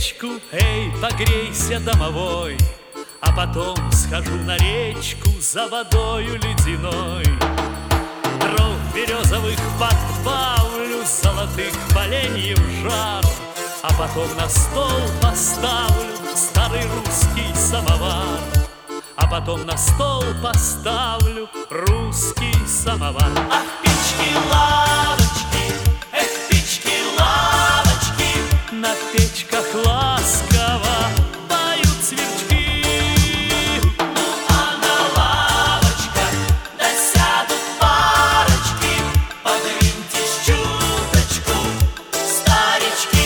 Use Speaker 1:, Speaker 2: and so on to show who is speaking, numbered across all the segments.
Speaker 1: свечку, эй, погрейся, домовой, а потом схожу на речку за водою ледяной. Дров березовых подбавлю, золотых поленьев жар, а потом на стол поставлю старый русский самовар. А потом на стол поставлю русский самовар. Ах, печки-лавочки, эх, печки-лавочки, на печках ласково поют сверчки. Ну а на лавочках да сядут парочки, подвиньтесь чуточку, старички.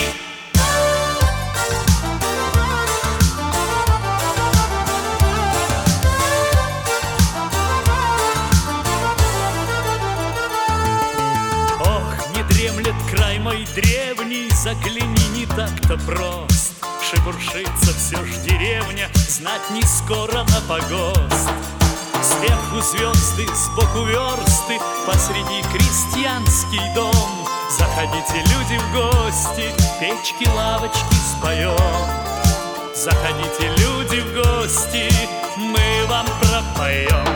Speaker 1: Дремлет край мой древний, загляни, не так-то прост. Шебуршится все ж деревня, знать не скоро на погост. Сверху звезды, сбоку версты, посреди крестьянский дом. Заходите, люди, в гости, печки-лавочки споем. Заходите, люди, в гости, мы вам пропоем.